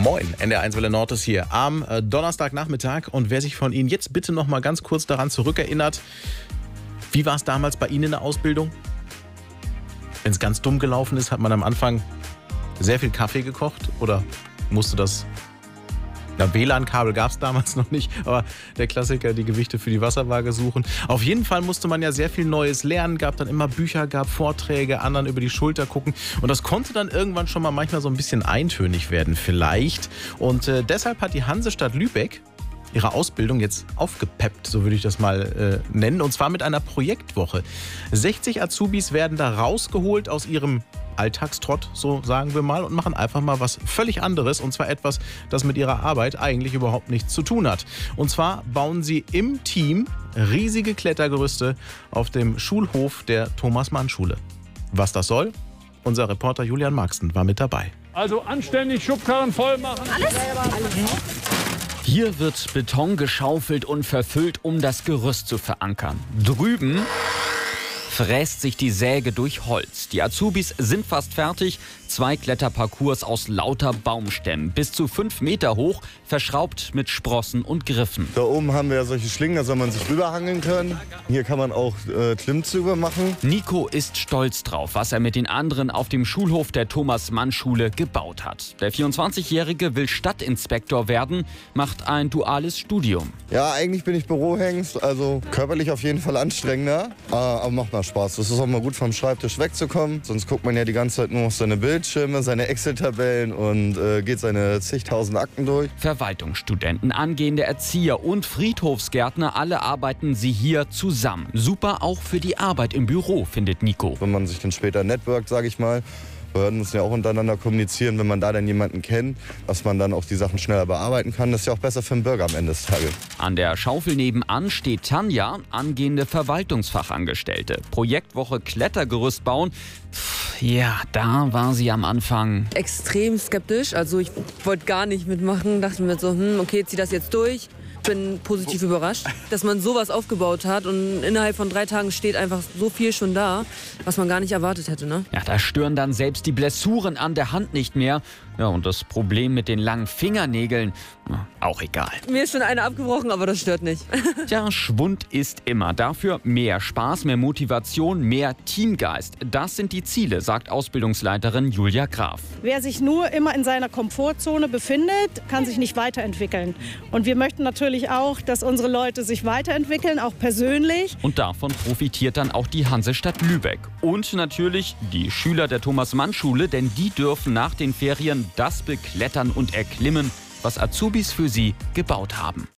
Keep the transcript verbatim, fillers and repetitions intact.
Moin, N D R eins Welle Nord ist hier am äh, Donnerstagnachmittag. Und wer sich von Ihnen jetzt bitte noch mal ganz kurz daran zurückerinnert, wie war es damals bei Ihnen in der Ausbildung? Wenn es ganz dumm gelaufen ist, hat man am Anfang sehr viel Kaffee gekocht oder musste das... Na, W L A N-Kabel gab es damals noch nicht, aber der Klassiker, die Gewichte für die Wasserwaage suchen. Auf jeden Fall musste man ja sehr viel Neues lernen, gab dann immer Bücher, gab Vorträge, anderen über die Schulter gucken. Und das konnte dann irgendwann schon mal manchmal so ein bisschen eintönig werden vielleicht. Und äh, deshalb hat die Hansestadt Lübeck ihre Ausbildung jetzt aufgepeppt, so würde ich das mal äh, nennen. Und zwar mit einer Projektwoche. sechzig Azubis werden da rausgeholt aus ihrem Alltagstrott, so sagen wir mal, und machen einfach mal was völlig anderes. Und zwar etwas, das mit ihrer Arbeit eigentlich überhaupt nichts zu tun hat. Und zwar bauen sie im Team riesige Klettergerüste auf dem Schulhof der Thomas-Mann-Schule. Was das soll? Unser Reporter Julian Marxen war mit dabei. Also anständig Schubkarren voll machen. Alles? Alles. Hier wird Beton geschaufelt und verfüllt, um das Gerüst zu verankern. Drüben fräst sich die Säge durch Holz. Die Azubis sind fast fertig. Zwei Kletterparcours aus lauter Baumstämmen, bis zu fünf Meter hoch, verschraubt mit Sprossen und Griffen. Da oben haben wir ja solche Schlingen, da soll man sich rüberhangeln können. Hier kann man auch äh, Klimmzüge machen. Nico ist stolz drauf, was er mit den anderen auf dem Schulhof der Thomas-Mann-Schule gebaut hat. Der vierundzwanzigjährige will Stadtinspektor werden, macht ein duales Studium. Ja, eigentlich bin ich Bürohengst, also körperlich auf jeden Fall anstrengender, aber macht mal Spaß. Das ist auch mal gut vom Schreibtisch wegzukommen, sonst guckt man ja die ganze Zeit nur auf seine Bildschirme, seine Excel-Tabellen und äh, geht seine zigtausend Akten durch. Verwaltungsstudenten, angehende Erzieher und Friedhofsgärtner, alle arbeiten sie hier zusammen. Super auch für die Arbeit im Büro, findet Nico. Wenn man sich dann später networkt, sage ich mal, Behörden müssen ja auch untereinander kommunizieren, wenn man da dann jemanden kennt, dass man dann auch die Sachen schneller bearbeiten kann. Das ist ja auch besser für den Bürger am Ende des Tages. An der Schaufel nebenan steht Tanja, angehende Verwaltungsfachangestellte. Projektwoche Klettergerüst bauen. Pff, ja, da war sie am Anfang extrem skeptisch. Also ich wollte gar nicht mitmachen. Dachte mir so, hm, okay, zieh das jetzt durch. Bin positiv überrascht, dass man sowas aufgebaut hat und innerhalb von drei Tagen steht einfach so viel schon da, was man gar nicht erwartet hätte, ne? Ja, da stören dann selbst die Blessuren an der Hand nicht mehr. Ja, und das Problem mit den langen Fingernägeln, na, auch egal. Mir ist schon eine abgebrochen, aber das stört nicht. Tja, Schwund ist immer. Dafür mehr Spaß, mehr Motivation, mehr Teamgeist. Das sind die Ziele, sagt Ausbildungsleiterin Julia Graf. Wer sich nur immer in seiner Komfortzone befindet, kann sich nicht weiterentwickeln. Und wir möchten natürlich auch, dass unsere Leute sich weiterentwickeln, auch persönlich. Und davon profitiert dann auch die Hansestadt Lübeck. Und natürlich die Schüler der Thomas-Mann-Schule, denn die dürfen nach den Ferien das beklettern und erklimmen, was Azubis für sie gebaut haben.